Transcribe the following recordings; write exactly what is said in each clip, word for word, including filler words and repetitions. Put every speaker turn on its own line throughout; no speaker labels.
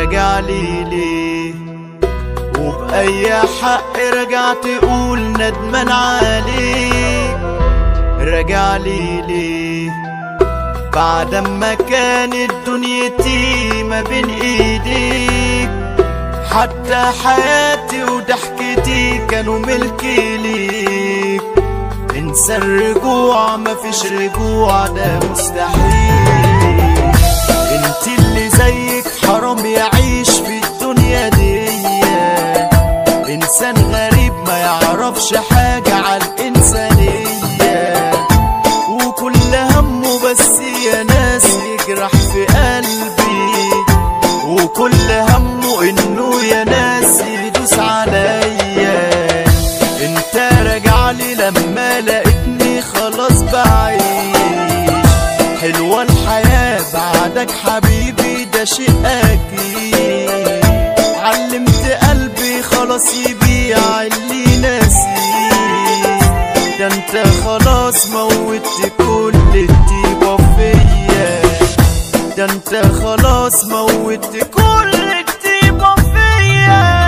راجعلي ليه؟ وبأي حق رجعت تقول ندمان عليك؟ راجعلي ليه؟ بعد ما كانت دنيتي ما بين ايديك، حتى حياتي وضحكتي كانوا ملكي ليك. انسى الرجوع، مفيش رجوع ده مستحيل. انت اللي زيك حرام يعيش في الدنيا دي، انسان غريب ما يعرفش حاجة عن الانسانية، وكل همه بس يا ناس يجرح في قلبي، وكل همه انه يا ناس يدوس عليا. انت راجعلي لما لقيتني خلاص بعيش، حلوة الحياة بعدك حبيبي ده شيء اكيد. علمت قلبي خلاص يبيع اللي ناسيه، ده انت خلاص موتت كل الطيبة فيا، ده انت خلاص موتت كل الطيبة فيا.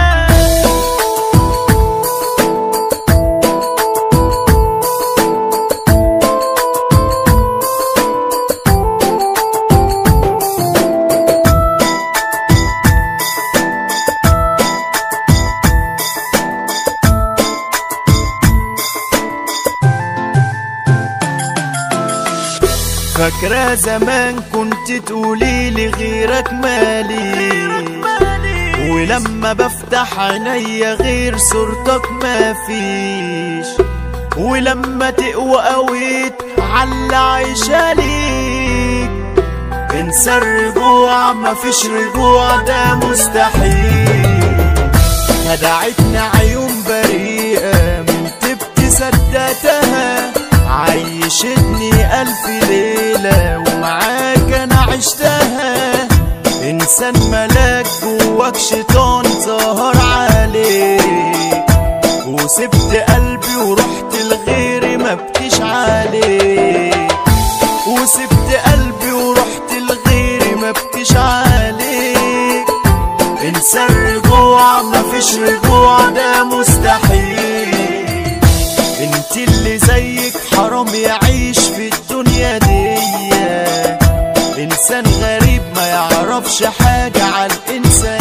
فاكرة زمان كنت تقوليلي غيرك مالي، ولما بفتح عينيا غير صورتك مفيش، ولما تقوى قويت عاللي عايشة ليك. انسى الرجوع، مفيش رجوع ده مستحيل. خدعتنا عيون بريئة من تبت صدقتها، عيشتني ألف ليلة ومعاك أنا عشتها. إنسان ملاك جواك شيطان ظهر عليك، وسبت قلبي ورحت لغيري مبكيش عليك، وسبت قلبي ورحت لغيري مبكيش عليك. انسى الرجوع، مفيش رجوع ده مستحيل. انت اللي زيك حرام يعيش في الدنيا دي، انسان غريب ما يعرفش حاجة عن الانسان.